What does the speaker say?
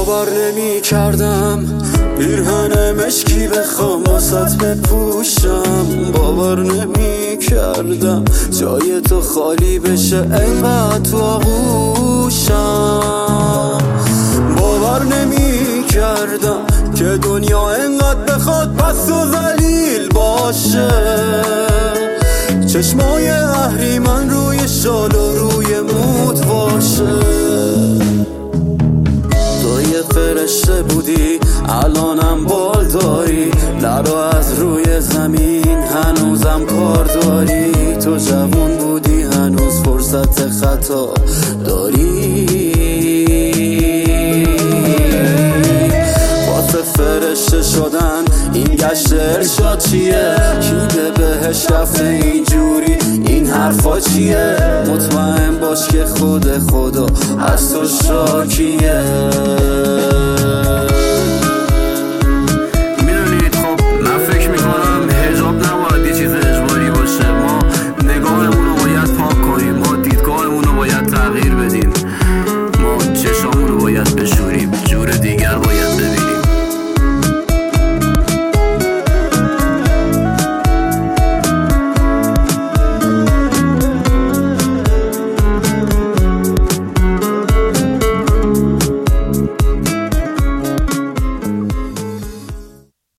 باور نمی کردم پیرهن مشکی بخوام واسط بپوشم، باور نمی کردم جای تو خالی بشه انقدر تو آغوشم، باور نمی کردم که دنیا انقدر بخواد پست و ذلیل باشه، چشمای اهریمن روی شال و روی موت باشه. تو یه فرشته بودی الانم بال داری، لرو از روی زمین هنوزم کار داری، تو جوون بودی هنوز فرصت خطا داری، واسه فرشته شدن این گشت ارشاد چیه؟ کی به بهش رفته اینجوری؟ این حرفا چیه؟ مطمئن باش که خود خدا از تو شاکیه.